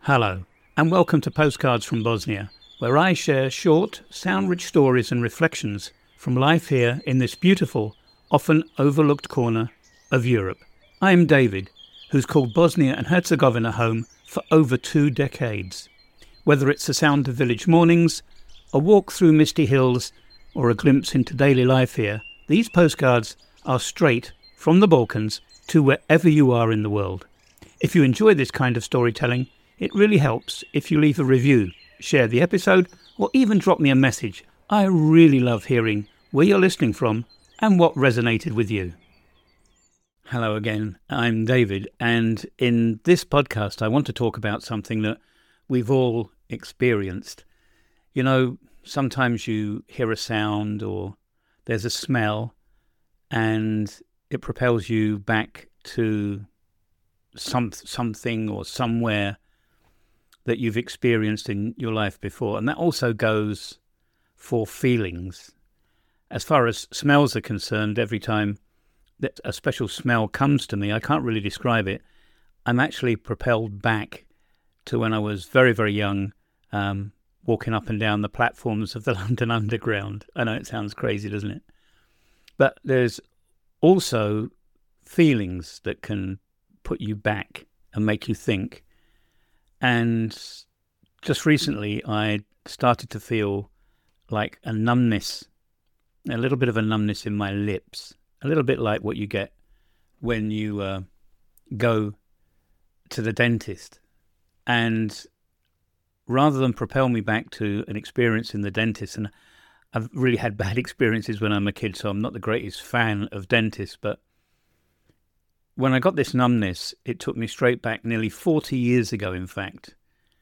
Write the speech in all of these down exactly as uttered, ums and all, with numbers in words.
Hello, and welcome to Postcards from Bosnia, where I share short, sound-rich stories and reflections from life here in this beautiful, often overlooked corner of Europe. I am David, who's called Bosnia and Herzegovina home for over two decades. Whether it's the sound of village mornings, a walk through misty hills, or a glimpse into daily life here, these postcards are straight from the Balkans to wherever you are in the world. If you enjoy this kind of storytelling, it really helps if you leave a review, share the episode, or even drop me a message. I really love hearing where you're listening from and what resonated with you. Hello again, I'm David, and in this podcast I want to talk about something that we've all experienced. You know, sometimes you hear a sound or there's a smell and it propels you back to some something or somewhere that you've experienced in your life before. And that also goes for feelings. As far as smells are concerned, every time that a special smell comes to me, I can't really describe it. I'm actually propelled back to when I was very, very young, um, walking up and down the platforms of the London Underground. I know it sounds crazy, doesn't it? But there's also feelings that can put you back and make you think. And just recently, I started to feel like a numbness, a little bit of a numbness in my lips, a little bit like what you get when you uh, go to the dentist. And rather than propel me back to an experience in the dentist, and I've really had bad experiences when I'm a kid, so I'm not the greatest fan of dentists, but when I got this numbness, it took me straight back nearly forty years ago, in fact,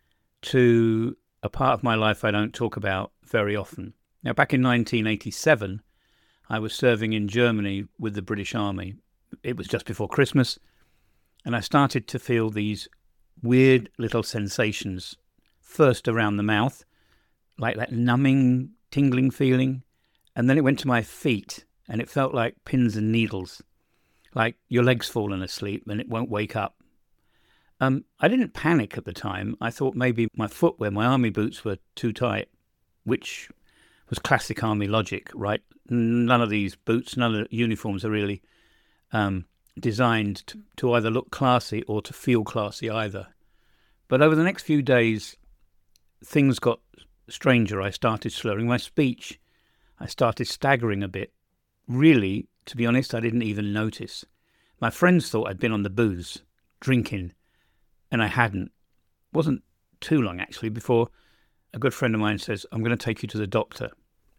to a part of my life I don't talk about very often. Now, back in nineteen eighty-seven, I was serving in Germany with the British Army. It was just before Christmas, and I started to feel these weird little sensations, first around the mouth, like that numbing, tingling feeling, and then it went to my feet, and it felt like pins and needles. Like your leg's fallen asleep and it won't wake up. Um, I didn't panic at the time. I thought maybe my footwear, my army boots were too tight, which was classic army logic, right? None of these boots, none of the uniforms are really um, designed to, to either look classy or to feel classy either. But over the next few days, things got stranger. I started slurring my speech. I started staggering a bit. Really, to be honest, I didn't even notice. My friends thought I'd been on the booze, drinking, and I hadn't. It wasn't too long, actually, before a good friend of mine says, I'm going to take you to the doctor.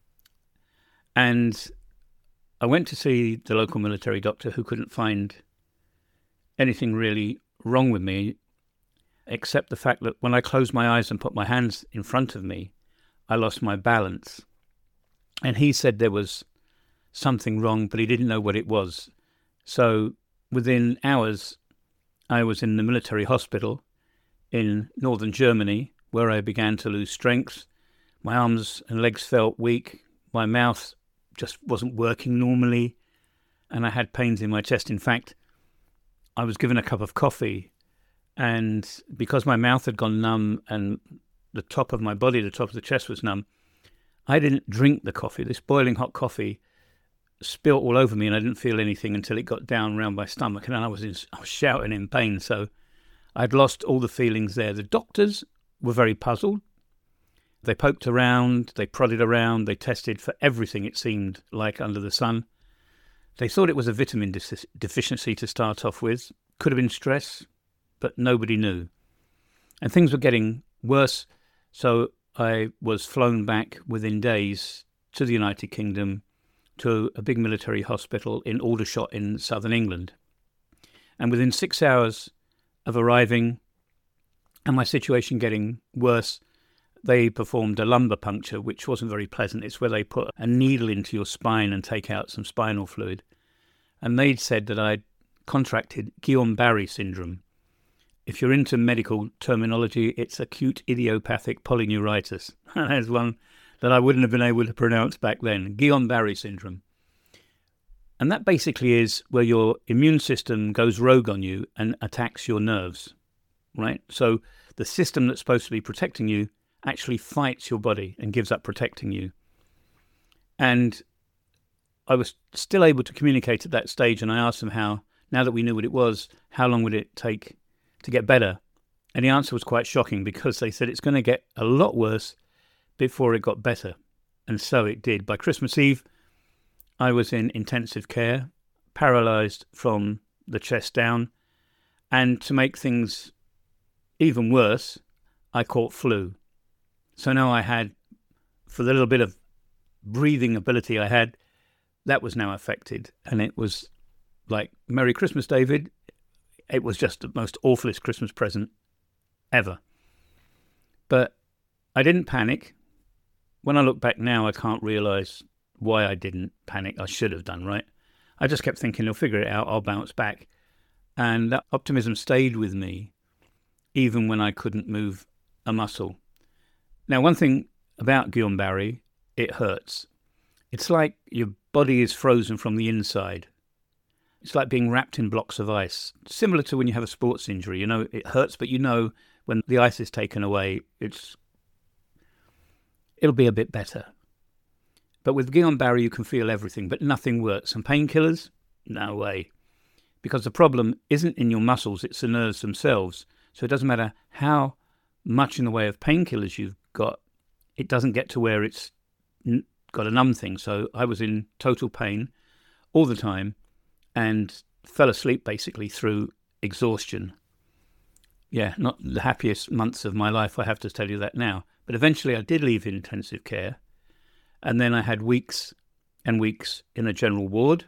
And I went to see the local military doctor who couldn't find anything really wrong with me, except the fact that when I closed my eyes and put my hands in front of me, I lost my balance. And he said there was something wrong, but he didn't know what it was. So within hours, I was in the military hospital in northern Germany, where I began to lose strength. My arms and legs felt weak. My mouth just wasn't working normally, and I had pains in my chest. In fact, I was given a cup of coffee, and because my mouth had gone numb and the top of my body, the top of the chest was numb, I didn't drink the coffee. This boiling hot coffee spilt all over me, and I didn't feel anything until it got down around my stomach, and then I was, in, I was shouting in pain. So I'd lost all the feelings there. The doctors were very puzzled. They poked around, they prodded around, they tested for everything, it seemed like, under the sun. They thought it was a vitamin de- deficiency to start off with. Could have been stress, but nobody knew. And things were getting worse, so I was flown back within days to the United Kingdom, to a big military hospital in Aldershot in southern England. And within six hours of arriving and my situation getting worse, they performed a lumbar puncture, which wasn't very pleasant. It's where they put a needle into your spine and take out some spinal fluid. And they'd said that I'd contracted Guillain-Barré syndrome. If you're into medical terminology, it's acute idiopathic polyneuritis. There's one that I wouldn't have been able to pronounce back then, Guillain-Barré syndrome. And that basically is where your immune system goes rogue on you and attacks your nerves, right? So the system that's supposed to be protecting you actually fights your body and gives up protecting you. And I was still able to communicate at that stage, and I asked them how, now that we knew what it was, how long would it take to get better? And the answer was quite shocking, because they said it's going to get a lot worse before it got better. And so it did. By Christmas Eve, I was in intensive care, paralysed from the chest down. And to make things even worse, I caught flu. So now I had, for the little bit of breathing ability I had, that was now affected. And it was like, Merry Christmas, David. It was just the most awfulest Christmas present ever. But I didn't panic. When I look back now, I can't realise why I didn't panic. I should have done, right? I just kept thinking, I'll figure it out, I'll bounce back. And that optimism stayed with me, even when I couldn't move a muscle. Now, one thing about Guillain-Barré, it hurts. It's like your body is frozen from the inside. It's like being wrapped in blocks of ice, similar to when you have a sports injury. You know, it hurts, but you know when the ice is taken away, it's it'll be a bit better. But with Guillain-Barré, you can feel everything, but nothing works. And painkillers? No way. Because the problem isn't in your muscles, it's the nerves themselves. So it doesn't matter how much in the way of painkillers you've got, it doesn't get to where it's got a numb thing. So I was in total pain all the time and fell asleep basically through exhaustion. Yeah, not the happiest months of my life, I have to tell you that now. But eventually I did leave intensive care. And then I had weeks and weeks in a general ward.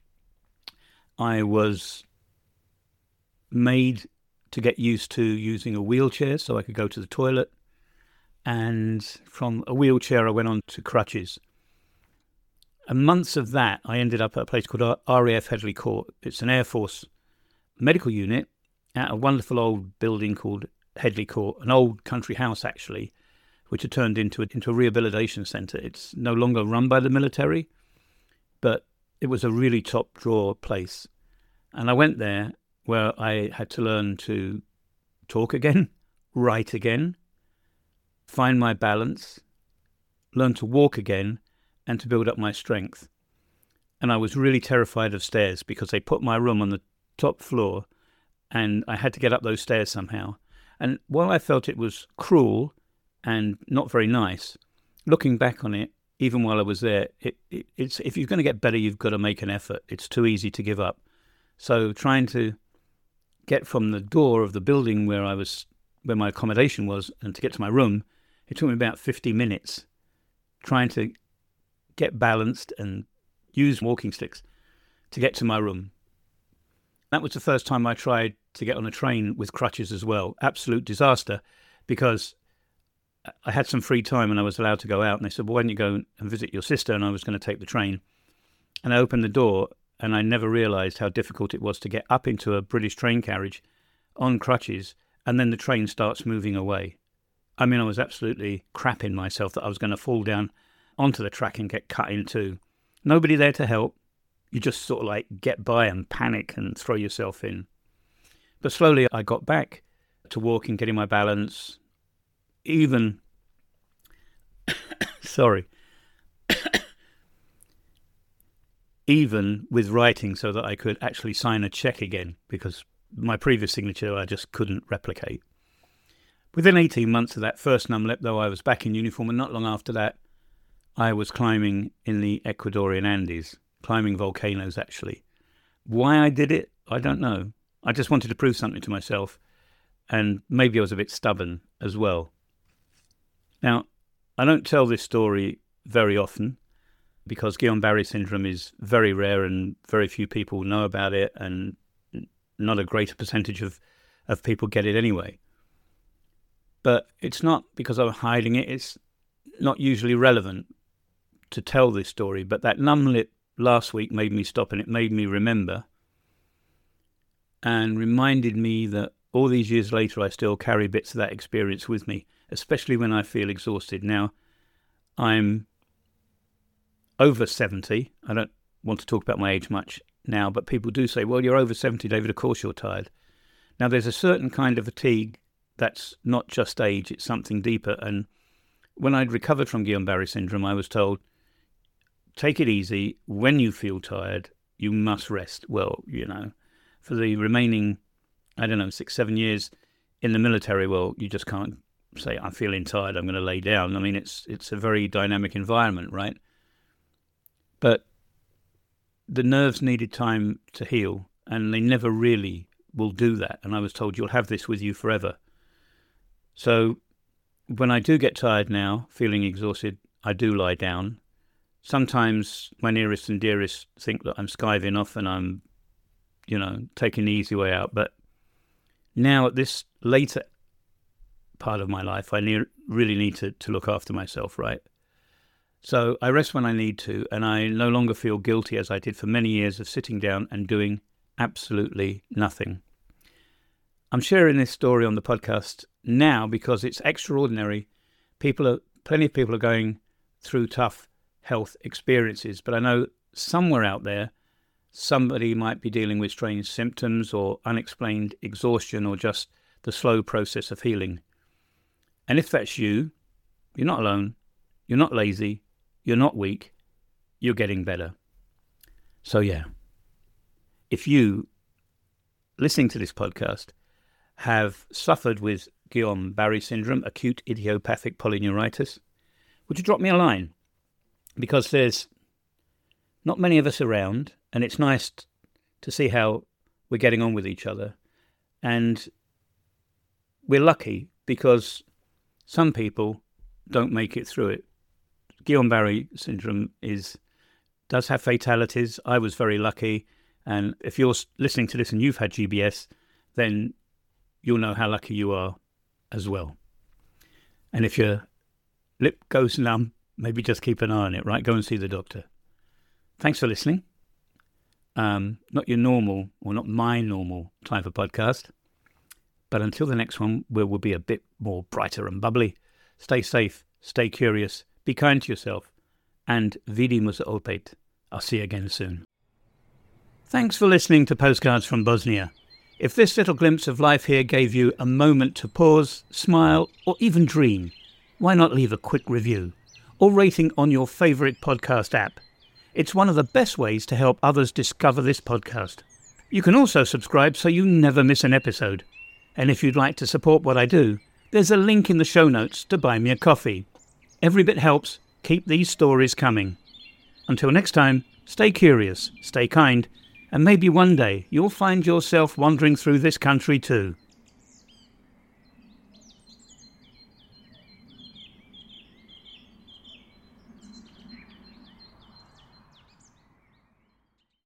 I was made to get used to using a wheelchair so I could go to the toilet. And from a wheelchair, I went on to crutches. And months of that, I ended up at a place called R A F Headley Court. It's an Air Force medical unit at a wonderful old building called Headley Court, an old country house, actually, which had turned into a, into a rehabilitation centre. It's no longer run by the military, but it was a really top-drawer place. And I went there where I had to learn to talk again, write again, find my balance, learn to walk again, and to build up my strength. And I was really terrified of stairs because they put my room on the top floor and I had to get up those stairs somehow. And while I felt it was cruel and not very nice, looking back on it, even while I was there, it, it, it's if you're going to get better, you've got to make an effort. It's too easy to give up. So trying to get from the door of the building where I was, where my accommodation was, and to get to my room, it took me about fifty minutes trying to get balanced and use walking sticks to get to my room. That was the first time I tried to get on a train with crutches as well. Absolute disaster, because I had some free time and I was allowed to go out, and they said, well, why don't you go and visit your sister? And I was going to take the train. And I opened the door and I never realised how difficult it was to get up into a British train carriage on crutches, and then the train starts moving away. I mean, I was absolutely crapping myself that I was going to fall down onto the track and get cut in two. Nobody there to help. You just sort of like get by and panic and throw yourself in. But slowly I got back to walking, getting my balance, even, sorry, even with writing so that I could actually sign a cheque again, because my previous signature I just couldn't replicate. Within eighteen months of that first numlip, though, I was back in uniform, and not long after that, I was climbing in the Ecuadorian Andes, climbing volcanoes, actually. Why I did it, I don't know. I just wanted to prove something to myself, and maybe I was a bit stubborn as well. Now, I don't tell this story very often because Guillain-Barré syndrome is very rare and very few people know about it, and not a greater percentage of, of people get it anyway. But it's not because I'm hiding it. It's not usually relevant to tell this story, but that numb lip last week made me stop, and it made me remember and reminded me that all these years later I still carry bits of that experience with me, especially when I feel exhausted. Now, I'm over seventy. I don't want to talk about my age much now, but people do say, well, you're over seventy, David, of course you're tired. Now, there's a certain kind of fatigue that's not just age, it's something deeper. And when I'd recovered from Guillain-Barré syndrome, I was told, take it easy. When you feel tired, you must rest. Well, you know, for the remaining, I don't know, six, seven years in the military, well, you just can't say, I'm feeling tired, I'm going to lay down. I mean, it's it's a very dynamic environment, right? But the nerves needed time to heal, and they never really will do that. And I was told, you'll have this with you forever. So when I do get tired now, feeling exhausted, I do lie down. Sometimes my nearest and dearest think that I'm skiving off and I'm, you know, taking the easy way out. But now at this later part of my life, I ne- really need to, to look after myself, right? So I rest when I need to, and I no longer feel guilty as I did for many years of sitting down and doing absolutely nothing. I'm sharing this story on the podcast now because it's extraordinary. People are, plenty of people are going through tough health experiences, but I know somewhere out there, somebody might be dealing with strange symptoms or unexplained exhaustion or just the slow process of healing. And if that's you, you're not alone, you're not lazy, you're not weak, you're getting better. So yeah, if you, listening to this podcast, have suffered with Guillain-Barré syndrome, acute idiopathic polyneuritis, would you drop me a line? Because there's not many of us around, and it's nice to see how we're getting on with each other. And we're lucky because some people don't make it through it. Guillain-Barré syndrome is does have fatalities. I was very lucky. And if you're listening to this and you've had G B S, then you'll know how lucky you are as well. And if your lip goes numb, maybe just keep an eye on it, right? Go and see the doctor. Thanks for listening. Um, not your normal, or not my normal type of podcast. But until the next one, where we'll be a bit more brighter and bubbly, stay safe, stay curious, be kind to yourself, and vidimo se opet. I'll see you again soon. Thanks for listening to Postcards from Bosnia. If this little glimpse of life here gave you a moment to pause, smile, or even dream, why not leave a quick review or rating on your favourite podcast app? It's one of the best ways to help others discover this podcast. You can also subscribe so you never miss an episode. And if you'd like to support what I do, there's a link in the show notes to buy me a coffee. Every bit helps. Keep these stories coming. Until next time, stay curious, stay kind, and maybe one day you'll find yourself wandering through this country too.